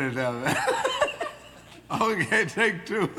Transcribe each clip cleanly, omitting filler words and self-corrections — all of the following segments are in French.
minute of it. Okay, take two.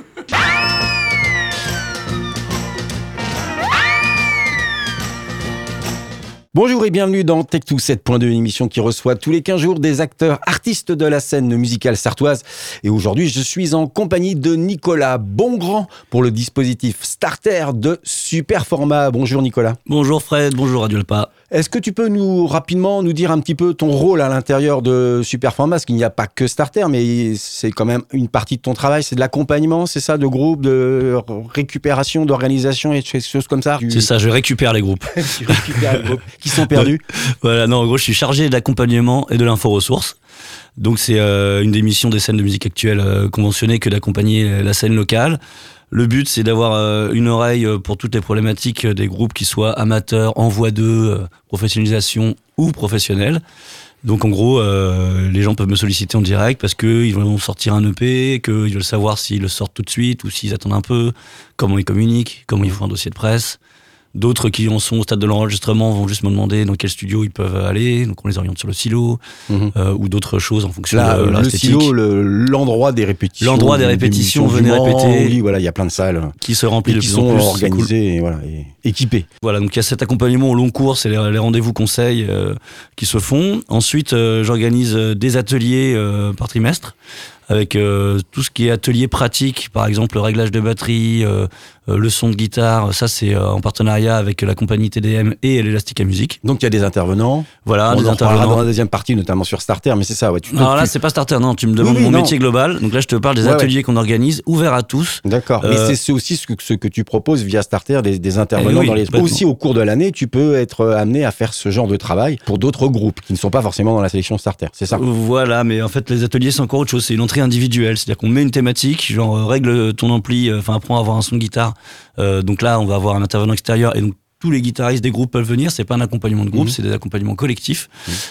Bonjour et bienvenue dans Tech2 7.2, une émission qui reçoit tous les 15 jours des acteurs artistes de la scène musicale sartoise. Et aujourd'hui, je suis en compagnie de Nicolas Bongrand pour le dispositif Starter de Superformat. Bonjour Nicolas. Bonjour Fred, bonjour Radio Alpa. Est-ce que tu peux rapidement nous dire un petit peu ton rôle à l'intérieur de Superformat? Parce qu'il n'y a pas que Starter, mais c'est quand même une partie de ton travail. C'est de l'accompagnement, c'est ça, de groupe, de récupération, d'organisation et des choses comme ça. C'est ça, je récupère les groupes. Tu récupères les groupes qui sont perdus. Voilà, non, en gros, je suis chargé d'accompagnement et de l'info-ressources. Donc, c'est une des missions des scènes de musique actuelles conventionnées que d'accompagner la scène locale. Le but, c'est d'avoir une oreille pour toutes les problématiques des groupes qui soient amateurs, en voie 2, professionnalisation ou professionnels. Donc en gros, les gens peuvent me solliciter en direct parce qu'ils vont sortir un EP, qu'ils veulent savoir s'ils le sortent tout de suite ou s'ils attendent un peu, comment ils communiquent, comment ils font un dossier de presse. D'autres qui en sont au stade de l'enregistrement vont juste me demander dans quel studio ils peuvent aller, donc on les oriente sur le silo, ou d'autres choses en fonction de leur esthétique. Le silo, l'endroit des répétitions. L'endroit des répétitions, venez répéter. Oui, voilà, il y a plein de salles qui se remplissent de qui plus en sont plus. organisées et, voilà, et équipées. Voilà, donc il y a cet accompagnement au long cours, c'est les rendez-vous conseils qui se font. Ensuite, j'organise des ateliers par trimestre, avec tout ce qui est atelier pratique, par exemple le réglage de batterie, le son de guitare, ça c'est en partenariat avec la compagnie TDM et l'Elastica Music. Donc il y a des intervenants. Voilà, des intervenants. Dans la deuxième partie, notamment sur Starter, mais c'est ça, ouais. Alors là, c'est pas Starter, non, tu me demandes mon métier global. Donc là, je te parle des ateliers qu'on organise, ouverts à tous. D'accord, mais c'est aussi ce que tu proposes via Starter, des intervenants dans les... Aussi au cours de l'année, tu peux être amené à faire ce genre de travail pour d'autres groupes qui ne sont pas forcément dans la sélection Starter, c'est ça? Voilà, mais en fait, les ateliers, c'est encore autre chose, c'est une entrée individuelle, c'est-à-dire qu'on met une thématique, genre règle ton ampli, apprends à avoir un son de guitare. Donc là, on va avoir un intervenant extérieur et donc tous les guitaristes des groupes peuvent venir. C'est pas un accompagnement de groupe, c'est des accompagnements collectifs.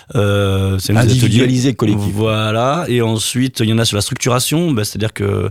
C'est individualisé, collectif. Voilà. Et ensuite, il y en a sur la structuration. C'est-à-dire que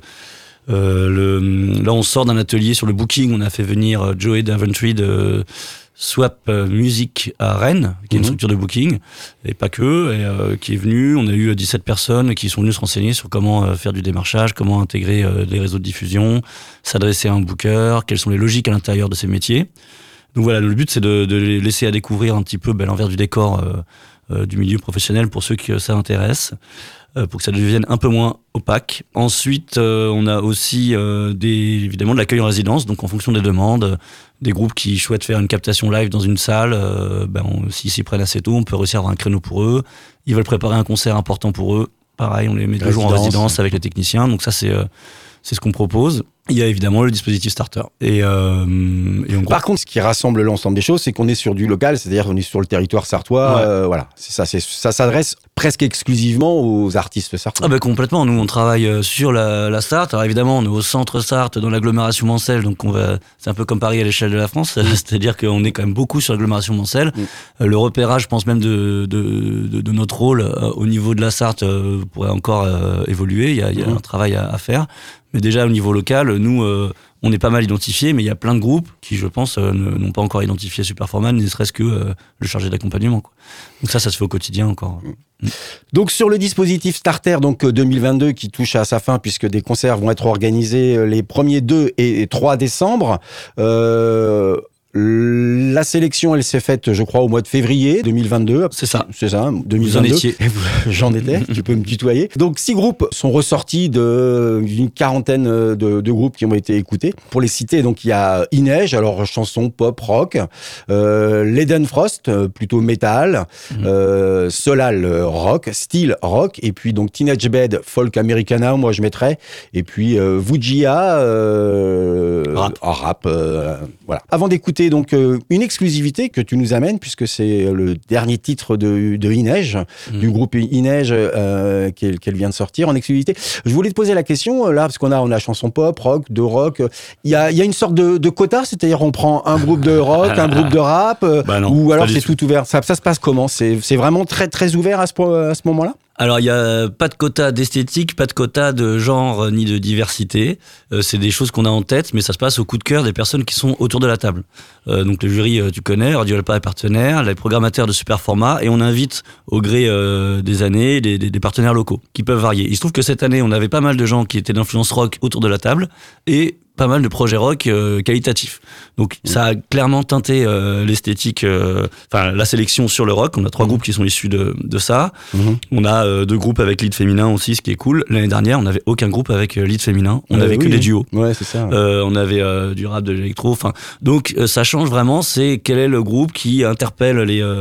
là, on sort d'un atelier sur le booking. On a fait venir Joey Daventry de Swap Music à Rennes, qui est une structure de booking, et pas que, et qui est venu. On a eu 17 personnes qui sont venues se renseigner sur comment faire du démarchage, comment intégrer les réseaux de diffusion, s'adresser à un booker, quelles sont les logiques à l'intérieur de ces métiers. Donc voilà, le but c'est de les laisser à découvrir un petit peu l'envers du décor du milieu professionnel pour ceux que ça intéresse, pour que ça devienne un peu moins opaque. Ensuite, on a aussi évidemment de l'accueil en résidence, donc en fonction des demandes, des groupes qui souhaitent faire une captation live dans une salle, s'ils s'y prennent assez tôt, on peut réussir à avoir un créneau pour eux. Ils veulent préparer un concert important pour eux, pareil, on les met 2 jours en résidence avec les techniciens, donc ça c'est ce qu'on propose. Il y a évidemment le dispositif Starter. Par contre, ce qui rassemble l'ensemble des choses, c'est qu'on est sur du local, c'est-à-dire qu'on est sur le territoire sartois. Voilà, c'est ça. Ça s'adresse presque exclusivement aux artistes sartois. Complètement. Nous, on travaille sur la Sarthe. Alors évidemment, on est au centre Sarthe, dans l'agglomération mancelle. Donc c'est un peu comme Paris à l'échelle de la France. C'est-à-dire qu'on est quand même beaucoup sur l'agglomération mancelle. Le repérage, je pense même de notre rôle au niveau de la Sarthe pourrait encore évoluer. Il y a un travail à faire. Mais déjà, au niveau local, nous, on est pas mal identifiés, mais il y a plein de groupes qui, je pense, n'ont pas encore identifié Superformat, ne serait-ce que le chargé d'accompagnement, quoi. Donc ça se fait au quotidien encore. Donc sur le dispositif Starter 2022 qui touche à sa fin, puisque des concerts vont être organisés les 1er, 2 et 3 décembre, la sélection, elle s'est faite, je crois, au mois de février 2022. C'est ça. 2022. Vous en étiez. J'en étais, tu peux me tutoyer. Donc, 6 groupes sont ressortis d'une quarantaine de groupes qui ont été écoutés. Pour les citer, donc, il y a Inej, alors chanson pop, rock, Leden Frost, plutôt métal, Solal, rock, Steel, rock, et puis donc Teenage Bed, folk americana, moi je mettrais, et puis Vujia, rap, voilà. Avant d'écouter donc une exclusivité que tu nous amènes, puisque c'est le dernier titre de Inej, du groupe Inej qu'elle vient de sortir en exclusivité. Je voulais te poser la question là, parce qu'on a chanson pop, rock, de rock. Il y a une sorte de quota, c'est-à-dire on prend un groupe de rock, un groupe de rap, non, ou alors c'est tout ouvert. Ça se passe comment? C'est vraiment très très ouvert à ce moment-là? Alors, il n'y a pas de quota d'esthétique, pas de quota de genre ni de diversité. C'est des choses qu'on a en tête, mais ça se passe au coup de cœur des personnes qui sont autour de la table. Donc, le jury, tu connais, Radio Alpa est partenaire, les programmateurs de Superformat, et on invite au gré des années des partenaires locaux qui peuvent varier. Il se trouve que cette année, on avait pas mal de gens qui étaient d'influence rock autour de la table et pas mal de projets rock qualitatifs. Donc ça a clairement teinté l'esthétique, la sélection sur le rock. On a 3 groupes qui sont issus de ça. On a 2 groupes avec lead féminin aussi, ce qui est cool. L'année dernière, on n'avait aucun groupe avec lead féminin. On avait que des duos. Ouais, c'est ça. On avait du rap, de l'électro. Donc ça change vraiment. C'est quel est le groupe qui interpelle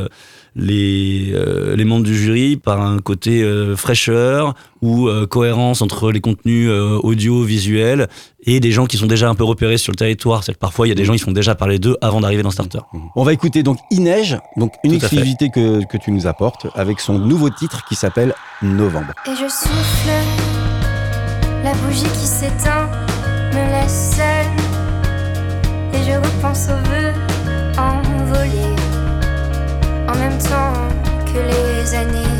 les membres du jury par un côté fraîcheur ou cohérence entre les contenus audio, visuels et des gens qui sont déjà un peu repérés sur le territoire. C'est que parfois il y a des gens qui font déjà parler d'eux avant d'arriver dans Starter. On va écouter donc Inej, donc une exclusivité que tu nous apportes avec son nouveau titre qui s'appelle Novembre. Et je souffle, la bougie qui s'éteint me laisse seule et je repense aux vœux envolés en même temps que les années.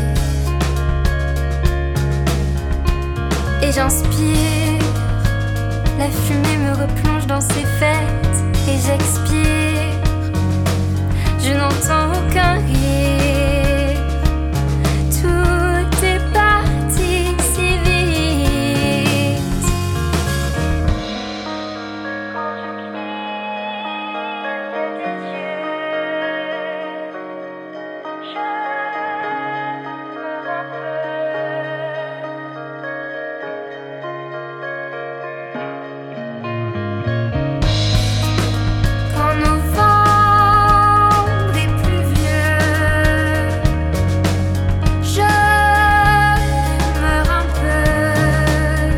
Et j'inspire, la fumée me replonge dans ses fêtes et j'expire. Je n'entends aucun rire, tout est parti si vite. Quand je cligne tes yeux, je me rappelle. Quand novembre est pluvieux, je meurs un peu.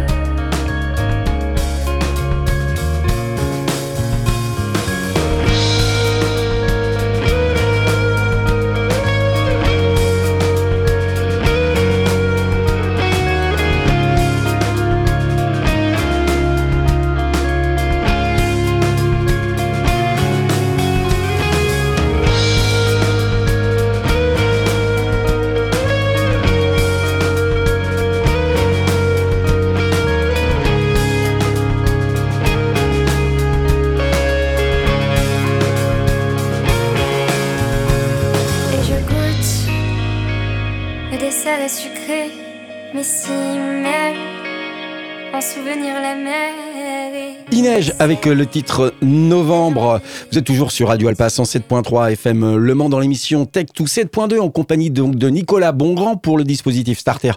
Et je goûte, le dessert est sucré, mais si mêle en souvenir la mer et... Inej avec le titre Novembre. Vous êtes toujours sur Radio Alpa 107.3 FM Le Mans dans l'émission Tech to 7.2 en compagnie donc de Nicolas Bongrand pour le dispositif Starter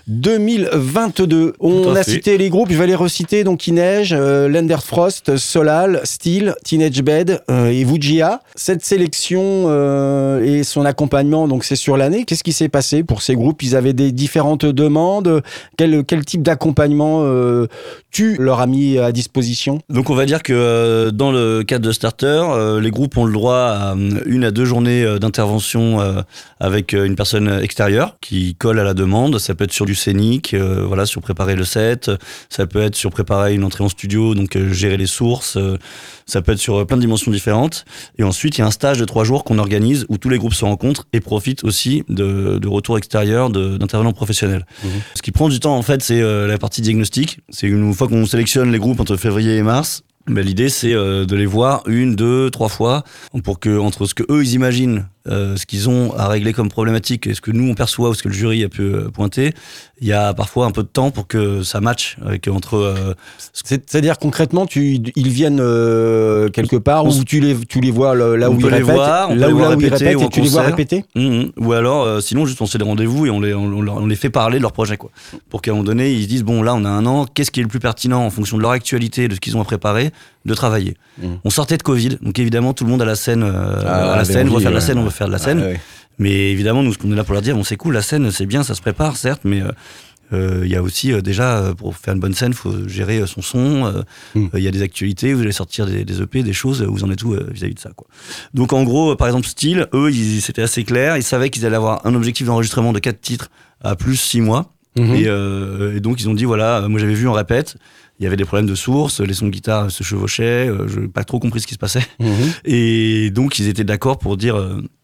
2022. On a cité les groupes, je vais les reciter. Donc Inej, Lenderfrost, Solal, Steel, Teenage Bed et Vujia. Cette sélection et son accompagnement, donc c'est sur l'année. Qu'est-ce qui s'est passé pour ces groupes? Ils avaient des différentes demandes. Quel type d'accompagnement tu leur as mis à disposition? Donc on va dire que dans le cadre de Starter, les groupes ont le droit à 1 à 2 journées d'intervention avec une personne extérieure qui colle à la demande. Ça peut être sur du scénique, sur préparer le set. Ça peut être sur préparer une entrée en studio, donc gérer les sources. Ça peut être sur plein de dimensions différentes. Et ensuite, il y a un stage de 3 jours qu'on organise où tous les groupes se rencontrent et profitent aussi de retours extérieurs d'intervenants professionnels. Ce qui prend du temps, en fait, c'est la partie diagnostic. C'est une fois qu'on sélectionne les groupes entre février et mars, l'idée, c'est de les voir 1, 2, 3 fois pour que, entre ce que eux ils imaginent, ce qu'ils ont à régler comme problématique et ce que nous on perçoit ou ce que le jury a pu pointer, il y a parfois un peu de temps pour que ça matche entre... C'est-à-dire concrètement, ils viennent quelque part où tu les vois là où ils répètent, là où ils répètent et tu les vois répéter. Ou alors, sinon, juste on se fait des rendez-vous et on les fait parler de leur projet, quoi. Pour qu'à un moment donné, ils se disent, bon, là, on a 1 an, qu'est-ce qui est le plus pertinent en fonction de leur actualité, de ce qu'ils ont à préparer, de travailler. On sortait de Covid, donc évidemment, tout le monde à la scène, on va faire de la scène, on va faire de la scène. Ouais. Mais évidemment, nous, ce qu'on est là pour leur dire, bon, c'est cool, la scène, c'est bien, ça se prépare, certes, mais il y a aussi déjà, pour faire une bonne scène, il faut gérer son son. Il y a des actualités, vous allez sortir des EP, des choses, vous en êtes où vis-à-vis de ça, quoi. Donc en gros, par exemple, Steel, eux, c'était assez clair, ils savaient qu'ils allaient avoir un objectif d'enregistrement de 4 titres à plus 6 mois. Et donc ils ont dit, voilà, moi j'avais vu en répète, il y avait des problèmes de source, les sons de guitare se chevauchaient, je n'ai pas trop compris ce qui se passait. Et donc ils étaient d'accord pour dire...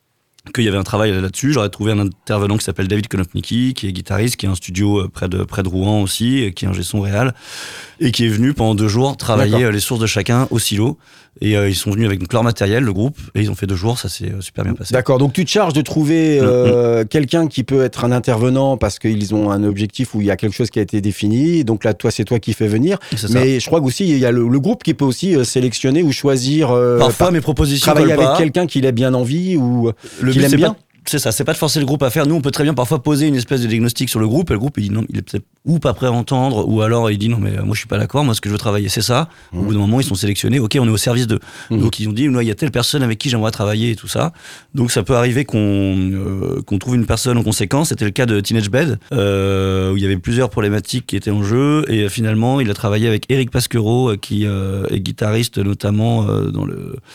qu'il y avait un travail là-dessus. J'aurais trouvé un intervenant qui s'appelle David Konopnicki, qui est guitariste, qui a un studio près de Rouen aussi, qui est un son réal, et qui est venu pendant 2 jours travailler les sources de chacun au silo. Et ils sont venus avec donc, leur matériel, le groupe, et ils ont fait 2 jours, ça s'est super bien passé. D'accord, donc tu te charges de trouver quelqu'un qui peut être un intervenant parce qu'ils ont un objectif où il y a quelque chose qui a été défini. Donc là, toi, c'est toi qui fais venir. Mais je crois qu'aussi, il y a le groupe qui peut aussi sélectionner ou choisir. Parfois, mes propositions travailler avec pas. quelqu'un qu'il a bien envie ou qu'il aime bien. C'est ça, c'est pas de forcer le groupe à faire. Nous, on peut très bien parfois poser une espèce de diagnostic sur le groupe, et le groupe, il dit non, il est peut-être ou pas prêt à entendre, ou alors il dit non, mais moi je suis pas d'accord, moi ce que je veux travailler, c'est ça. Au bout d'un moment, ils sont sélectionnés, ok, on est au service d'eux. Donc ils ont dit, il y a telle personne avec qui j'aimerais travailler et tout ça. Donc ça peut arriver qu'on trouve une personne en conséquence. C'était le cas de Teenage Bed, où il y avait plusieurs problématiques qui étaient en jeu, et finalement, il a travaillé avec Eric Pasquero, qui est guitariste notamment dans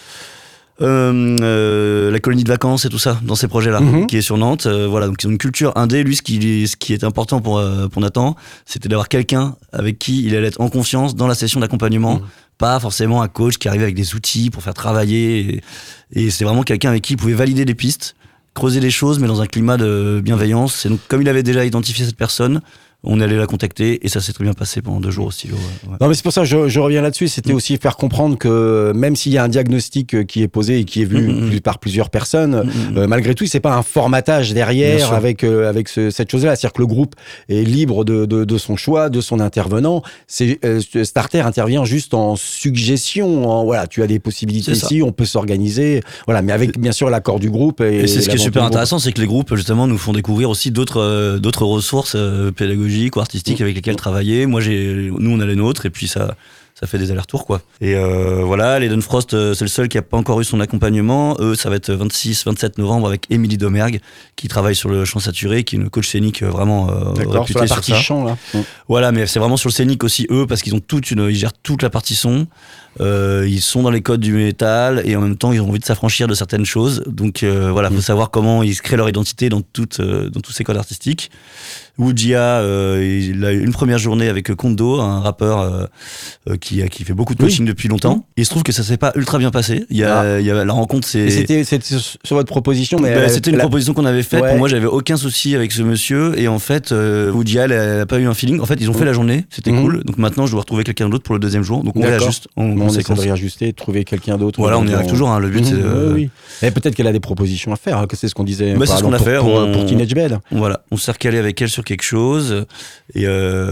la colonie de vacances et tout ça dans ces projets-là, qui est sur Nantes. Voilà, donc ils ont une culture indé. Lui, ce qui est important pour Nathan, c'était d'avoir quelqu'un avec qui il allait être en confiance dans la session d'accompagnement, pas forcément un coach qui arrivait avec des outils pour faire travailler. Et c'est vraiment quelqu'un avec qui il pouvait valider des pistes, creuser les choses, mais dans un climat de bienveillance. Et donc, comme il avait déjà identifié cette personne, on est allé la contacter et ça s'est très bien passé pendant 2 jours au stylo. Ouais. Non, mais c'est pour ça que je reviens là-dessus. C'était aussi faire comprendre que même s'il y a un diagnostic qui est posé et qui est vu par plusieurs personnes, malgré tout, c'est pas un formatage derrière avec cette chose-là. C'est-à-dire que le groupe est libre de son choix, de son intervenant. Starter intervient juste en suggestion. Voilà, tu as des possibilités ici, on peut s'organiser. Voilà, mais avec bien sûr l'accord du groupe. Et c'est ce qui est super intéressant, c'est que les groupes justement nous font découvrir aussi d'autres ressources pédagogiques ou artistiques avec lesquelles travailler. Nous on a les nôtres et puis ça fait des allers-retours quoi. Et voilà, les Don Frost, c'est le seul qui a pas encore eu son accompagnement. Eux, ça va être 26-27 novembre avec Émilie Domergue qui travaille sur le chant saturé, qui est une coach scénique vraiment réputée sur la partie sur ça. Chant là. Voilà, mais c'est vraiment sur le scénique aussi eux parce qu'ils ont ils gèrent toute la partie son. Ils sont dans les codes du métal et en même temps ils ont envie de s'affranchir de certaines choses. Donc voilà, faut savoir comment ils se créent leur identité dans tous ces codes artistiques. Wujia, il a eu une première journée avec Kondo, un rappeur qui fait beaucoup de coaching depuis longtemps. Il se trouve que ça s'est pas ultra bien passé. Il y a la rencontre, c'était sur votre proposition, mais c'était une proposition qu'on avait faite. Ouais. Pour moi, j'avais aucun souci avec ce monsieur et en fait, Wujia, elle a pas eu un feeling. En fait, ils ont fait la journée, c'était cool. Donc maintenant, je dois retrouver quelqu'un d'autre pour le 2e jour. Donc on réajuste. On essaie de réajuster, de trouver quelqu'un d'autre. Voilà, on y arrive toujours. Le but, c'est. Oui. Et peut-être qu'elle a des propositions à faire. Que c'est ce qu'on disait. C'est ce qu'on a fait pour Teenage Bed. Voilà, on s'est recalé avec elle sur quelque chose et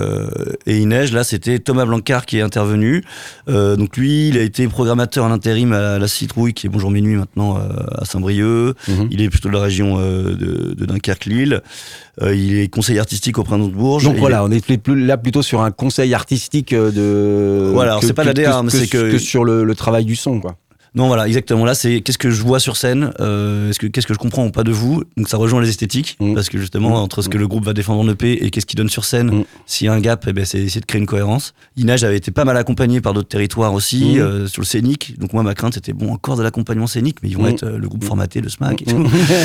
il neige. Là, c'était Thomas Blancard qui est intervenu. Donc lui, il a été programmateur en intérim à la Citrouille, qui est Bonjour Minuit maintenant à Saint-Brieuc. Il est plutôt de la région de Dunkerque-Lille. Il est conseiller artistique au Printemps de Bourges. Donc voilà, on est là plutôt sur un conseil artistique de. Voilà, alors c'est pas la DA, mais c'est que sur le travail du son, quoi. Non, voilà, exactement. Là, c'est qu'est-ce que je vois sur scène, qu'est-ce que je comprends ou pas de vous. Donc ça rejoint les esthétiques, parce que justement, entre ce que le groupe va défendre en EP et qu'est-ce qu'il donne sur scène, s'il y a un gap, c'est essayer de créer une cohérence. Inage avait été pas mal accompagné par d'autres territoires aussi, sur le scénique. Donc moi, ma crainte, c'était encore de l'accompagnement scénique, mais ils vont être le groupe formaté, le SMAC et tout.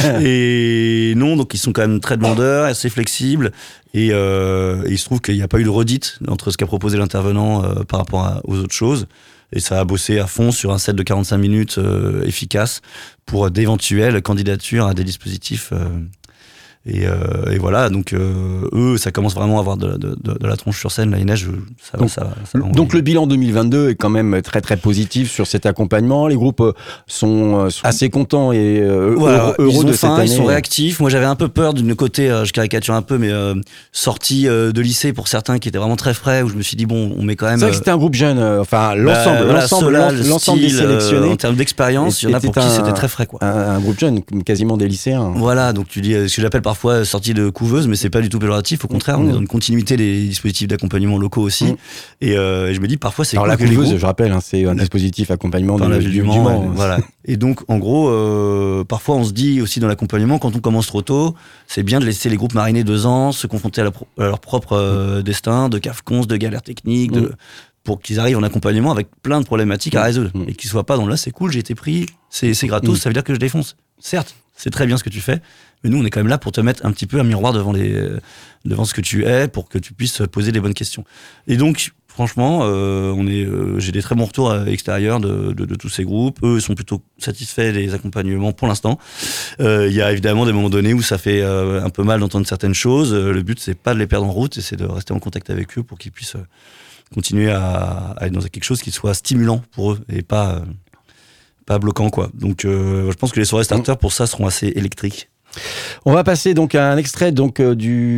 Et non, donc ils sont quand même très demandeurs, assez flexibles. Et il se trouve qu'il n'y a pas eu de redite entre ce qu'a proposé l'intervenant par rapport aux autres choses. Et ça a bossé à fond sur un set de 45 minutes efficace pour d'éventuelles candidatures à des dispositifs. Et voilà, donc eux, ça commence vraiment à avoir de la tronche sur scène. La neige, ça va. Donc le bilan 2022 est quand même très très positif sur cet accompagnement. Les groupes sont assez contents et heureux de cette année. Ils sont réactifs. Moi, j'avais un peu peur d'une côté, je caricature un peu, mais sortie de lycée pour certains qui étaient vraiment très frais, où je me suis dit bon, on met quand même. C'est vrai que c'était un groupe jeune. Enfin, l'ensemble des sélectionnés. En termes d'expérience, il y en a pour qui c'était très frais, quoi. Un groupe jeune, quasiment des lycéens. Voilà, donc tu dis ce que j'appelle parfois sortie de couveuse, mais c'est pas du tout péjoratif. Au contraire, on est dans une continuité des dispositifs d'accompagnement locaux aussi. Et je me dis parfois c'est. Alors la couveuse, je rappelle, c'est un dispositif accompagnement dans la ville du Mans. Voilà. Et donc en gros, parfois on se dit aussi dans l'accompagnement, quand on commence trop tôt, c'est bien de laisser les groupes mariner 2 ans, se confronter à leur propre destin, de cafcons, de galères techniques, pour qu'ils arrivent en accompagnement avec plein de problématiques à résoudre et qu'ils soient pas dans là c'est cool, j'ai été pris, c'est gratos, ça veut dire que je défonce. Certes, c'est très bien ce que tu fais, mais nous on est quand même là pour te mettre un petit peu un miroir devant ce que tu es, pour que tu puisses poser les bonnes questions. Et donc Franchement, j'ai des très bons retours extérieurs de tous ces groupes. Eux, ils sont plutôt satisfaits des accompagnements pour l'instant. Il y a évidemment des moments donnés où ça fait un peu mal d'entendre certaines choses. Le but, c'est pas de les perdre en route, c'est de rester en contact avec eux pour qu'ils puissent continuer à être dans quelque chose qui soit stimulant pour eux et pas bloquant, quoi. Donc, je pense que les soirées starter pour ça seront assez électriques. On va passer donc à un extrait donc alors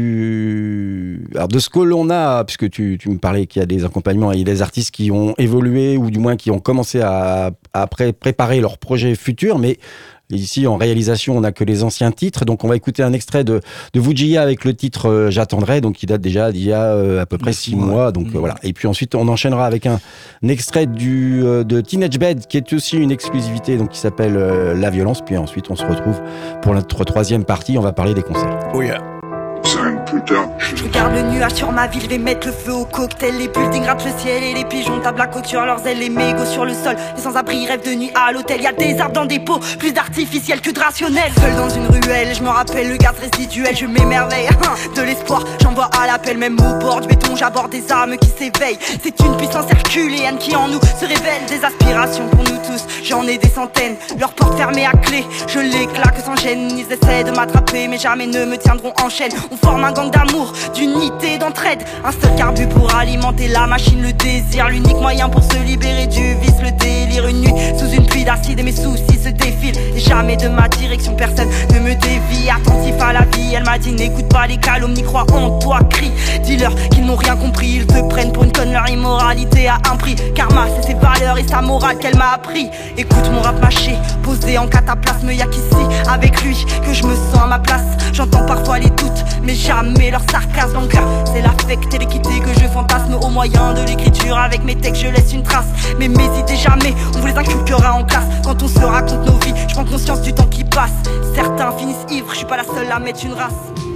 de ce que l'on a, puisque tu me parlais qu'il y a des accompagnements et des artistes qui ont évolué ou du moins qui ont commencé à préparer leurs projets futurs, mais ici en réalisation on n'a que les anciens titres. Donc on va écouter un extrait de Vujia avec le titre J'attendrai, donc qui date déjà d'il y a à peu près 6 mois. Donc voilà. Et puis ensuite on enchaînera avec un extrait de Teenage Bed qui est aussi une exclusivité, donc qui s'appelle La Violence. Puis ensuite on se retrouve pour notre troisième partie, on va parler des concerts. Oh yeah. Je regarde le nuage sur ma ville, vais mettre le feu au cocktail. Les buildings grattent le ciel et les pigeons tapent la côte sur leurs ailes. Les mégots sur le sol, les sans-abri rêvent de nuit à l'hôtel. Y'a des arbres dans des pots, plus d'artificiel que de rationnel. Seul dans une ruelle, je me rappelle le gaz résiduel. Je m'émerveille, de l'espoir, j'envoie à l'appel. Même au bord du béton, j'aborde des âmes qui s'éveillent. C'est une puissance herculéenne qui en nous se révèle. Des aspirations pour nous tous, j'en ai des centaines. Leurs portes fermées à clé, je les claque sans gêne. Ils essaient de m'attraper mais jamais ne me tiendront en chaîne. On forme un gang d'amour, d'unité, d'entraide. Un seul carbu pour alimenter la machine, le désir. L'unique moyen pour se libérer du vice, le délire. Une nuit sous une pluie d'acide et mes soucis se défilent. Et jamais de ma direction, personne ne me dévie. Attentif à la vie, elle m'a dit n'écoute pas les calomnies, crois en toi, crie. Dis-leur qu'ils n'ont rien compris, ils te prennent pour une conne, leur immoralité a un prix. Karma, c'est ses valeurs et sa morale qu'elle m'a appris. Écoute mon rap mâché, posé en cataplasme. Y'a qu'ici, avec lui, que je me sens à ma place. J'entends parfois les doutes, mais jamais leur sarcasme. Donc c'est l'affect et l'équité que je fantasme. Au moyen de l'écriture, avec mes textes je laisse une trace. Mais mes idées jamais, on vous les inculquera en classe. Quand on se raconte nos vies, je prends conscience du temps qui passe. Certains finissent ivres, je suis pas la seule à mettre une race.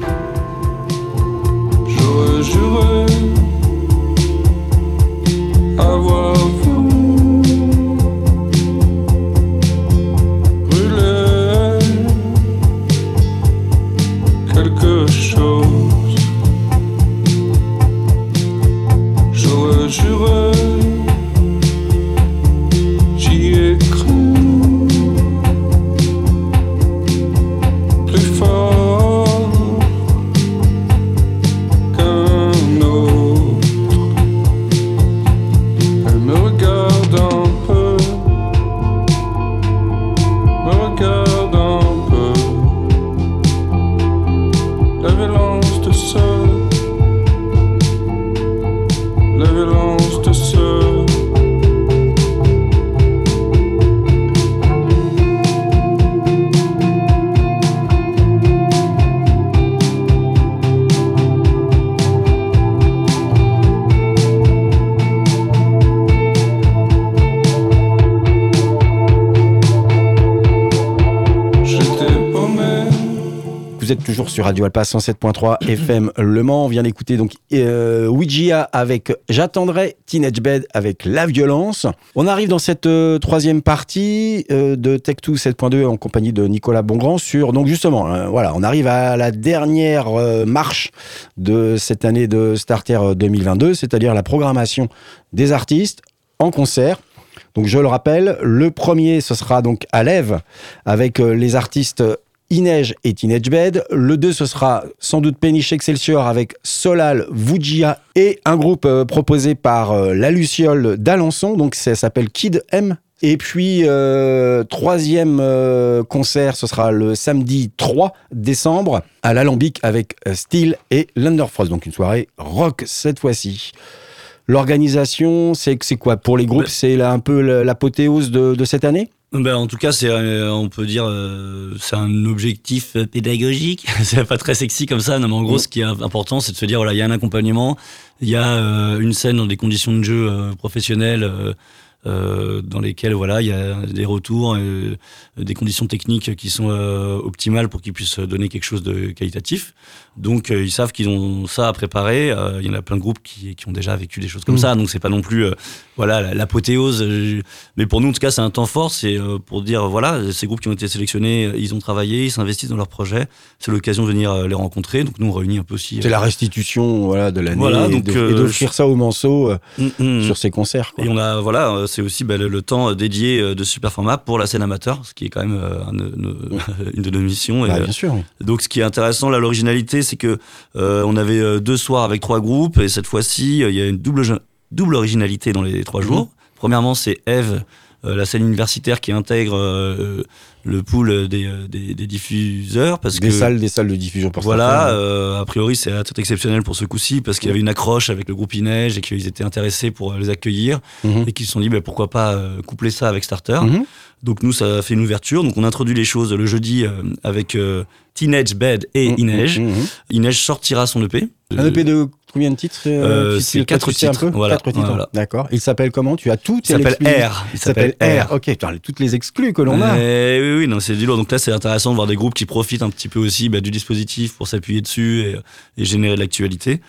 J'aurais juré avoir vu brûler quelque chose. J'aurais juré, j'y ai cru plus fort qu'un autre. Elle me regarde un peu, me regarde un peu. La violence de ce, la violence de ce. Vous êtes toujours sur Radio Alpa 107.3 FM Le Mans. On vient d'écouter donc Vujia avec J'attendrai, Teenage Bed avec La Violence. On arrive dans cette troisième partie de Tech2 7.2 en compagnie de Nicolas Bongrand sur, donc justement, voilà, on arrive à la dernière marche de cette année de Starter 2022, c'est-à-dire la programmation des artistes en concert. Donc je le rappelle, le premier ce sera donc à l'Ève avec les artistes Inej et Teenage Bed. Le 2, ce sera sans doute Péniche Excelsior avec Solal, Vujia et un groupe proposé par La Luciole d'Alençon. Donc ça s'appelle Kid M. Et puis, troisième concert, ce sera le samedi 3 décembre à l'Alambic avec Steel et L'Underfrost. Donc une soirée rock cette fois-ci. L'organisation, c'est quoi pour les groupes? C'est là un peu l'apothéose de cette année? Ben, en tout cas, c'est, on peut dire, c'est un objectif pédagogique. C'est pas très sexy comme ça. Non, mais en gros, ce qui est important, c'est de se dire, voilà, il y a un accompagnement, il y a une scène dans des conditions de jeu professionnelles, dans lesquels voilà, il y a des retours, des conditions techniques qui sont optimales pour qu'ils puissent donner quelque chose de qualitatif. Donc ils savent qu'ils ont ça à préparer. Il y en a plein de groupes qui ont déjà vécu des choses comme ça, donc c'est pas non plus voilà l'apothéose. Mais pour nous en tout cas c'est un temps fort, c'est pour dire voilà, ces groupes qui ont été sélectionnés, ils ont travaillé, ils s'investissent dans leur projet. C'est l'occasion de venir les rencontrer. Donc nous on réunit un peu aussi. C'est la restitution voilà de l'année, voilà, et d'offrir ça aux Manceaux sur ces concerts, quoi. Et on a voilà, c'est aussi le temps dédié de Superformat pour la scène amateur, ce qui est quand même une de nos missions. Bah, bien sûr. Oui. Donc ce qui est intéressant là, l'originalité, c'est que on avait 2 soirs avec 3 groupes, et cette fois-ci il y a une double originalité dans les 3 jours. Premièrement, c'est Eve, la scène universitaire qui intègre le pool des diffuseurs, parce des salles de diffusion pour voilà, a priori c'est à titre exceptionnel pour ce coup-ci, parce qu'il y avait une accroche avec le groupe Inej et qu'ils étaient intéressés pour les accueillir, et qu'ils se sont dit pourquoi pas coupler ça avec Starter. Donc nous ça fait une ouverture, donc on introduit les choses le jeudi avec Teenage Bed et Inej. Inej sortira son EP. Un EP de combien de titres? C'est 4 titres. Voilà. 4 titres. Voilà. D'accord. Il s'appelle comment? Tu as tout? Il s'appelle R. Il s'appelle R. Ok. Toutes les exclus que l'on a. Oui, non, c'est du lourd. Donc là, c'est intéressant de voir des groupes qui profitent un petit peu aussi du dispositif pour s'appuyer dessus et générer de l'actualité.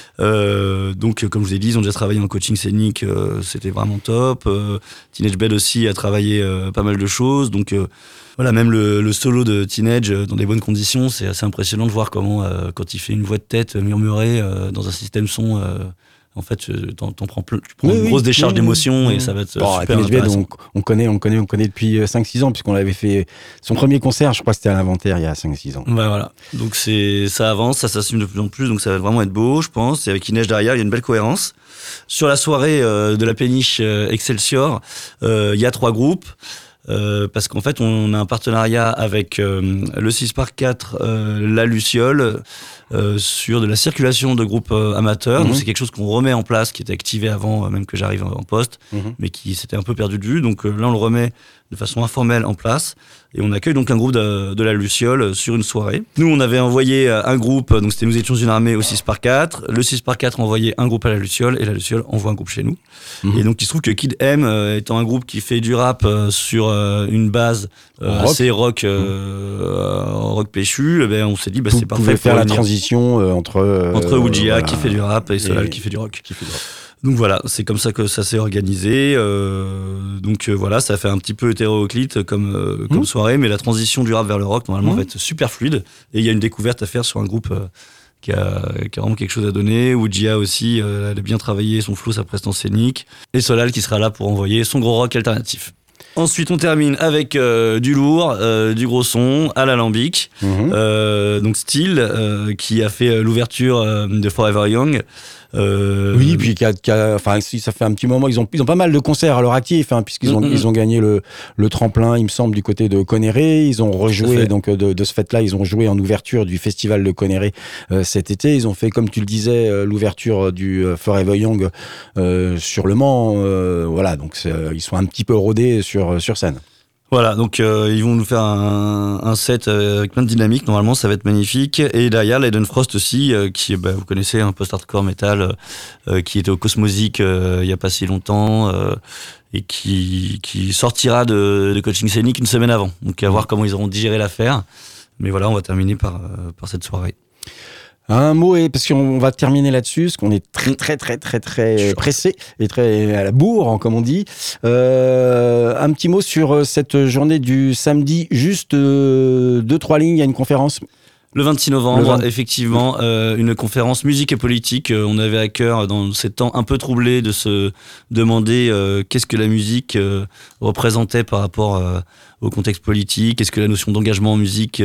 Donc, comme je vous ai dit, ils ont déjà travaillé en coaching scénique. C'était vraiment top. Teenage Bed aussi a travaillé pas mal de choses. Donc, voilà, même le solo de Teenage dans des bonnes conditions, c'est assez impressionnant de voir comment, quand il fait une voix de tête murmurée dans un système son, en fait, tu prends une grosse décharge d'émotions et ça va être super intéressant. On connaît depuis 5-6 ans, puisqu'on avait fait son premier concert, je crois que c'était à l'Inventaire il y a 5-6 ans. Ouais, voilà. Donc ça avance, ça s'assume de plus en plus, donc ça va vraiment être beau, je pense. Et avec Inej derrière, il y a une belle cohérence. Sur la soirée de la péniche Excelsior, il y a 3 groupes. Parce qu'en fait on a un partenariat avec le 6x4, la Luciole, sur de la circulation de groupes amateurs. Donc c'est quelque chose qu'on remet en place, qui était activé avant même que j'arrive en poste, mais qui s'était un peu perdu de vue. Donc là on le remet de façon informelle en place, et on accueille donc un groupe de la Luciole sur une soirée. Nous on avait envoyé un groupe, donc c'était Nous étions une armée au 6x4, le 6x4 envoyait un groupe à la Luciole, et la Luciole envoie un groupe chez nous. Et donc il se trouve que Kid M, étant un groupe qui fait du rap sur une base assez rock péchu, on s'est dit c'est parfait pour faire la transition entre Oujia qui fait du rap et Solal qui fait du rock. Donc voilà, c'est comme ça que ça s'est organisé. Donc voilà, ça fait un petit peu hétéroclite comme soirée, mais la transition du rap vers le rock normalement va être super fluide, et il y a une découverte à faire sur un groupe qui a vraiment quelque chose à donner. Oujia aussi, elle a bien travaillé son flow, sa prestance scénique, et Solal qui sera là pour envoyer son gros rock alternatif. Ensuite, on termine avec du lourd, du gros son à l'alambic. Donc Steel, qui a fait l'ouverture de Forever Young. Oui, puis ça fait un petit moment, ils ont pas mal de concerts à leur actif, puisqu'ils ont gagné le tremplin, il me semble, du côté de Conneré. Ils ont rejoué, donc de ce fait-là, ils ont joué en ouverture du festival de Conneré cet été. Ils ont fait, comme tu le disais, l'ouverture du Forever Young sur Le Mans. Voilà, donc ils sont un petit peu rodés sur scène. Voilà, donc ils vont nous faire un set avec plein de dynamique. Normalement, ça va être magnifique. Et derrière, Leiden Frost aussi, qui, vous connaissez, un post-hardcore metal, qui était au Cosmosic il y a pas si longtemps, et qui sortira de coaching scénique une semaine avant. Donc à voir comment ils auront digéré l'affaire. Mais voilà, on va terminer par cette soirée. Un mot, parce qu'on va terminer là-dessus, parce qu'on est très pressé et très à la bourre, comme on dit. Un petit mot sur cette journée du samedi, juste 2-3 lignes. Il y a une conférence. Le 26 novembre, effectivement, une conférence musique et politique. On avait à cœur, dans ces temps un peu troublés, de se demander qu'est-ce que la musique représentait par rapport au contexte politique. Est-ce que la notion d'engagement en musique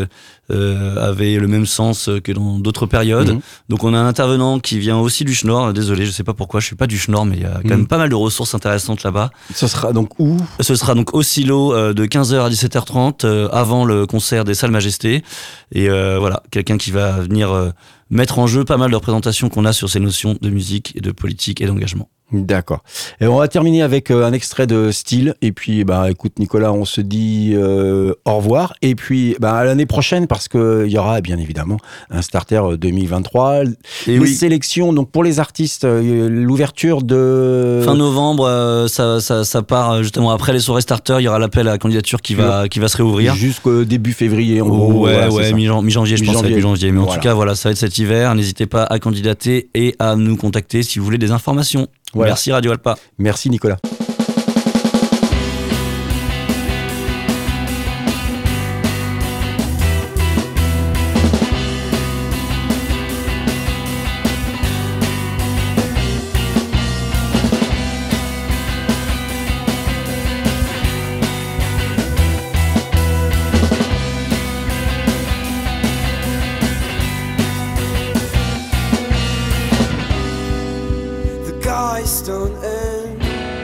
avait le même sens que dans d'autres périodes. Donc on a un intervenant qui vient aussi du Schnorr. Désolé, je sais pas pourquoi, je suis pas du Schnorr, mais il y a quand même pas mal de ressources intéressantes là-bas. Ce sera donc où ? Ce sera donc au Silo de 15h à 17h30 avant le concert des Salles Majestés. Et voilà, quelqu'un qui va venir mettre en jeu pas mal de représentations qu'on a sur ces notions de musique et de politique et d'engagement. D'accord. Et on va terminer avec un extrait de Style. Et puis, bah, écoute, Nicolas, on se dit au revoir. Et puis, bah, à l'année prochaine, parce qu'il y aura bien évidemment un Starter 2023. Et les sélections, donc pour les artistes, l'ouverture de... Fin novembre, ça part justement après les soirées Starter. Il y aura l'appel à la candidature qui va se réouvrir. Jusqu'au début février, en gros. Ouais, voilà, mi-janvier, je pense, avec mi-janvier. Mais en Voilà. tout cas, voilà, ça va être cet hiver. N'hésitez pas à candidater et à nous contacter si vous voulez des informations. Voilà. Merci Radio Alpa. Merci Nicolas. Don't end.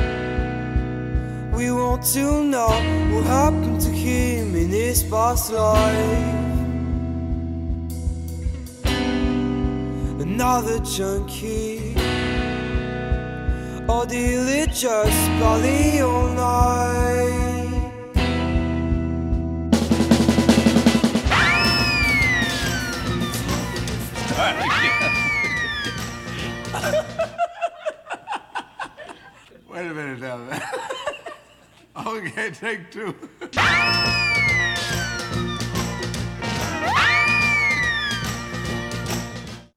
We want to know what happened to him in his past life. Another junkie, or did it just party all night? Wait a minute now. Okay, take 2.